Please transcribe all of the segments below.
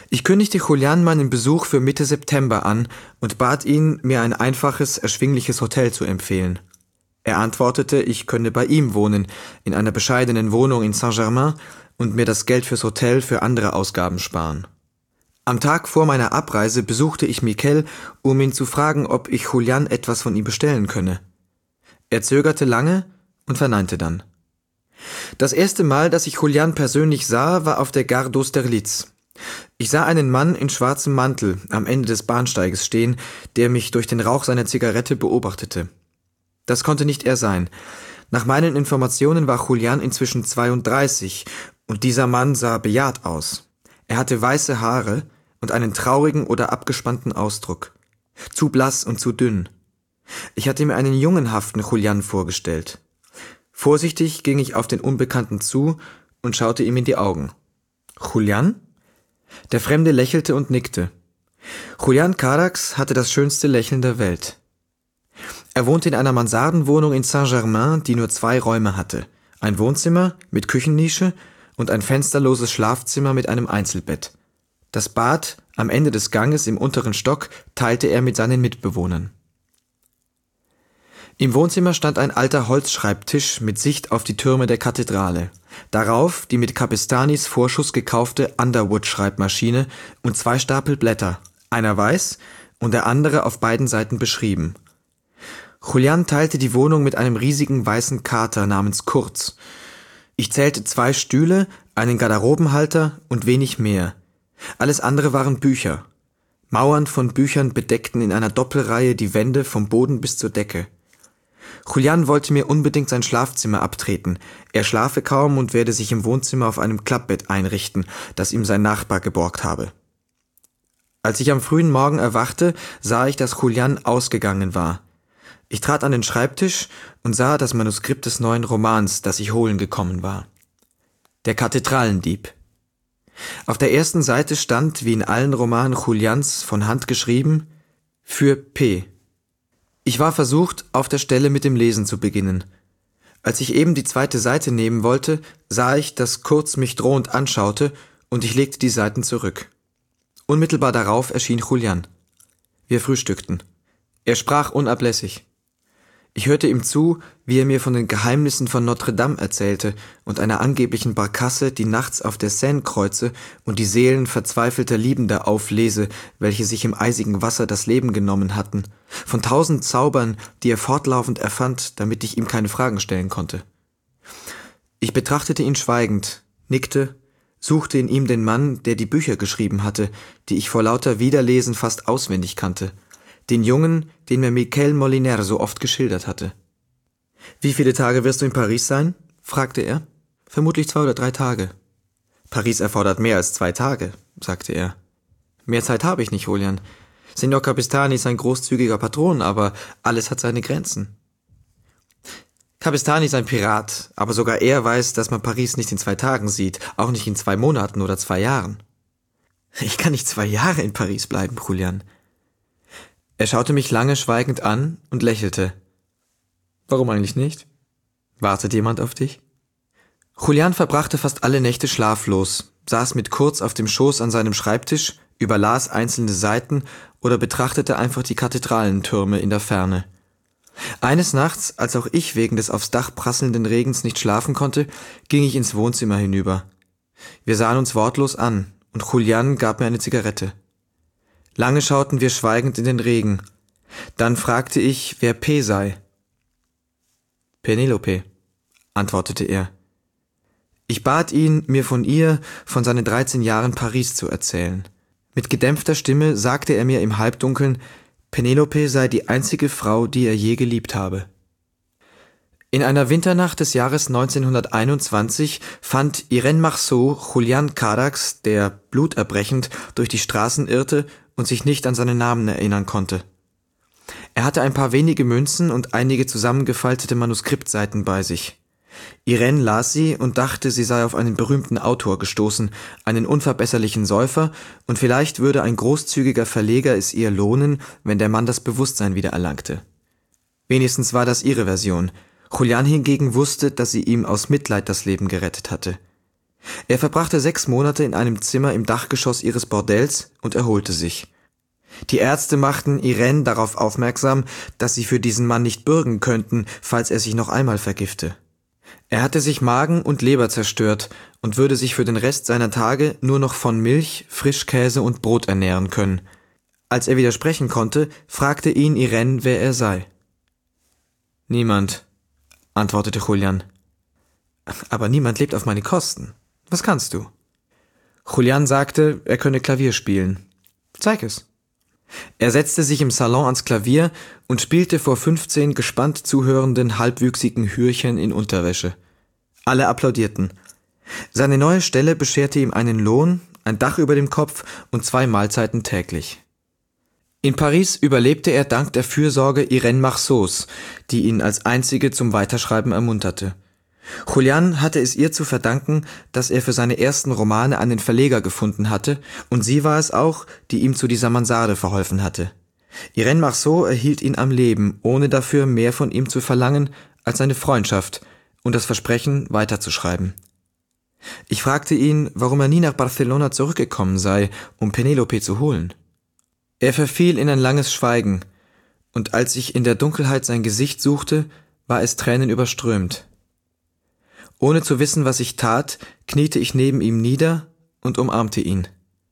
Ich kündigte Julian meinen Besuch für Mitte September an und bat ihn, mir ein einfaches, erschwingliches Hotel zu empfehlen. Er antwortete, ich könne bei ihm wohnen, in einer bescheidenen Wohnung in Saint-Germain und mir das Geld fürs Hotel für andere Ausgaben sparen. Am Tag vor meiner Abreise besuchte ich Miquel, um ihn zu fragen, ob ich Julian etwas von ihm bestellen könne. Er zögerte lange und verneinte dann. Das erste Mal, dass ich Julian persönlich sah, war auf der Gare d'Austerlitz. Ich sah einen Mann in schwarzem Mantel am Ende des Bahnsteiges stehen, der mich durch den Rauch seiner Zigarette beobachtete. Das konnte nicht er sein. Nach meinen Informationen war Julian inzwischen 32 und dieser Mann sah bejahrt aus. Er hatte weiße Haare und einen traurigen oder abgespannten Ausdruck. Zu blass und zu dünn. Ich hatte mir einen jungenhaften Julian vorgestellt. Vorsichtig ging ich auf den Unbekannten zu und schaute ihm in die Augen. »Julian?« Der Fremde lächelte und nickte. Julian Carax hatte das schönste Lächeln der Welt. Er wohnte in einer Mansardenwohnung in Saint-Germain, die nur 2 Räume hatte. Ein Wohnzimmer mit Küchennische und ein fensterloses Schlafzimmer mit einem Einzelbett. Das Bad am Ende des Ganges im unteren Stock teilte er mit seinen Mitbewohnern. Im Wohnzimmer stand ein alter Holzschreibtisch mit Sicht auf die Türme der Kathedrale. Darauf die mit Capistanis Vorschuss gekaufte Underwood-Schreibmaschine und 2 Stapel Blätter, einer weiß und der andere auf beiden Seiten beschrieben. Julian teilte die Wohnung mit einem riesigen weißen Kater namens Kurz. Ich zählte 2 Stühle, einen Garderobenhalter und wenig mehr. Alles andere waren Bücher. Mauern von Büchern bedeckten in einer Doppelreihe die Wände vom Boden bis zur Decke. Julian wollte mir unbedingt sein Schlafzimmer abtreten. Er schlafe kaum und werde sich im Wohnzimmer auf einem Klappbett einrichten, das ihm sein Nachbar geborgt habe. Als ich am frühen Morgen erwachte, sah ich, dass Julian ausgegangen war. Ich trat an den Schreibtisch und sah das Manuskript des neuen Romans, das ich holen gekommen war. Der Kathedralendieb. Auf der ersten Seite stand, wie in allen Romanen Julians, von Hand geschrieben, für P. Ich war versucht, auf der Stelle mit dem Lesen zu beginnen. Als ich eben die 2. Seite nehmen wollte, sah ich, dass Kurz mich drohend anschaute und ich legte die Seiten zurück. Unmittelbar darauf erschien Julian. Wir frühstückten. Er sprach unablässig. Ich hörte ihm zu, wie er mir von den Geheimnissen von Notre Dame erzählte und einer angeblichen Barkasse, die nachts auf der Seine kreuze und die Seelen verzweifelter Liebender auflese, welche sich im eisigen Wasser das Leben genommen hatten, von 1000 Zaubern, die er fortlaufend erfand, damit ich ihm keine Fragen stellen konnte. Ich betrachtete ihn schweigend, nickte, suchte in ihm den Mann, der die Bücher geschrieben hatte, die ich vor lauter Wiederlesen fast auswendig kannte, den Jungen, den mir Miquel Moliner so oft geschildert hatte. »Wie viele Tage wirst du in Paris sein?« fragte er. »Vermutlich 2 oder 3 Tage.« »Paris erfordert mehr als 2 Tage«, sagte er. »Mehr Zeit habe ich nicht, Julian. Signor Capistani ist ein großzügiger Patron, aber alles hat seine Grenzen.« »Capistani ist ein Pirat, aber sogar er weiß, dass man Paris nicht in 2 Tagen sieht, auch nicht in 2 Monaten oder 2 Jahren.« »Ich kann nicht 2 Jahre in Paris bleiben, Julian.« Er schaute mich lange schweigend an und lächelte. »Warum eigentlich nicht? Wartet jemand auf dich?« Julian verbrachte fast alle Nächte schlaflos, saß mit Kurz auf dem Schoß an seinem Schreibtisch, überlas einzelne Seiten oder betrachtete einfach die Kathedralentürme in der Ferne. Eines Nachts, als auch ich wegen des aufs Dach prasselnden Regens nicht schlafen konnte, ging ich ins Wohnzimmer hinüber. Wir sahen uns wortlos an und Julian gab mir eine Zigarette. Lange schauten wir schweigend in den Regen. Dann fragte ich, wer P sei. »Penelope«, antwortete er. Ich bat ihn, mir von ihr, von seinen 13 Jahren Paris zu erzählen. Mit gedämpfter Stimme sagte er mir im Halbdunkeln, Penelope sei die einzige Frau, die er je geliebt habe. In einer Winternacht des Jahres 1921 fand Irène Marceau Julian Carax, der bluterbrechend durch die Straßen irrte und sich nicht an seinen Namen erinnern konnte. Er hatte ein paar wenige Münzen und einige zusammengefaltete Manuskriptseiten bei sich. Irène las sie und dachte, sie sei auf einen berühmten Autor gestoßen, einen unverbesserlichen Säufer, und vielleicht würde ein großzügiger Verleger es ihr lohnen, wenn der Mann das Bewusstsein wieder erlangte. Wenigstens war das ihre Version. Julian hingegen wusste, dass sie ihm aus Mitleid das Leben gerettet hatte. Er verbrachte 6 Monate in einem Zimmer im Dachgeschoss ihres Bordells und erholte sich. Die Ärzte machten Irène darauf aufmerksam, dass sie für diesen Mann nicht bürgen könnten, falls er sich noch einmal vergifte. Er hatte sich Magen und Leber zerstört und würde sich für den Rest seiner Tage nur noch von Milch, Frischkäse und Brot ernähren können. Als er wieder sprechen konnte, fragte ihn Irène, wer er sei. »Niemand«, antwortete Julián. »Aber niemand lebt auf meine Kosten. Was kannst du?« Julián sagte, er könne Klavier spielen. »Zeig es.« Er setzte sich im Salon ans Klavier und spielte vor 15 gespannt zuhörenden, halbwüchsigen Hürchen in Unterwäsche. Alle applaudierten. Seine neue Stelle bescherte ihm einen Lohn, ein Dach über dem Kopf und 2 Mahlzeiten täglich. In Paris überlebte er dank der Fürsorge Irène Marceaus, die ihn als einzige zum Weiterschreiben ermunterte. Julián hatte es ihr zu verdanken, dass er für seine ersten Romane einen Verleger gefunden hatte, und sie war es auch, die ihm zu dieser Mansarde verholfen hatte. Irène Marceau erhielt ihn am Leben, ohne dafür mehr von ihm zu verlangen als eine Freundschaft und das Versprechen, weiterzuschreiben. Ich fragte ihn, warum er nie nach Barcelona zurückgekommen sei, um Penélope zu holen. Er verfiel in ein langes Schweigen, und als ich in der Dunkelheit sein Gesicht suchte, war es tränenüberströmt. Ohne zu wissen, was ich tat, kniete ich neben ihm nieder und umarmte ihn.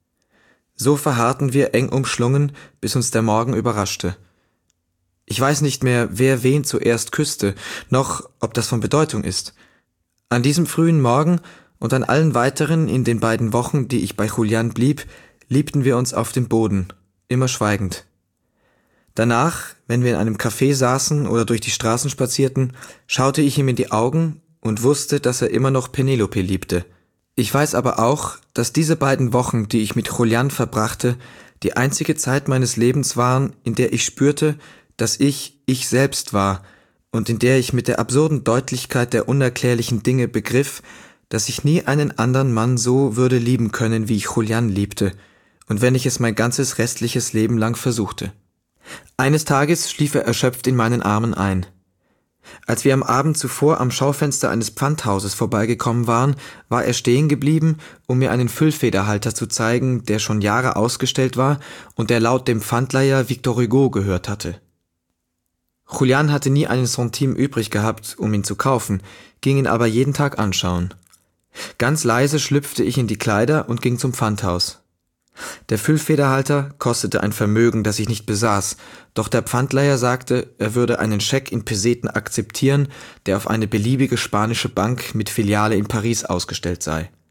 So verharrten wir eng umschlungen, bis uns der Morgen überraschte. Ich weiß nicht mehr, wer wen zuerst küsste, noch ob das von Bedeutung ist. An diesem frühen Morgen und an allen weiteren in den beiden Wochen, die ich bei Julián blieb, liebten wir uns auf dem Boden, immer schweigend. Danach, wenn wir in einem Café saßen oder durch die Straßen spazierten, schaute ich ihm in die Augen und wusste, dass er immer noch Penélope liebte. Ich weiß aber auch, dass diese beiden Wochen, die ich mit Julián verbrachte, die einzige Zeit meines Lebens waren, in der ich spürte, dass ich selbst war und in der ich mit der absurden Deutlichkeit der unerklärlichen Dinge begriff, dass ich nie einen anderen Mann so würde lieben können, wie ich Julián liebte, und wenn ich es mein ganzes restliches Leben lang versuchte. Eines Tages schlief er erschöpft in meinen Armen ein. Als wir am Abend zuvor am Schaufenster eines Pfandhauses vorbeigekommen waren, war er stehen geblieben, um mir einen Füllfederhalter zu zeigen, der schon Jahre ausgestellt war und der laut dem Pfandleiher Victor Hugo gehört hatte. Julián hatte nie einen Centime übrig gehabt, um ihn zu kaufen, ging ihn aber jeden Tag anschauen. Ganz leise schlüpfte ich in die Kleider und ging zum Pfandhaus. Der Füllfederhalter kostete ein Vermögen, das ich nicht besaß, doch der Pfandleiher sagte, er würde einen Scheck in Peseten akzeptieren, der auf eine beliebige spanische Bank mit Filiale in Paris ausgestellt sei.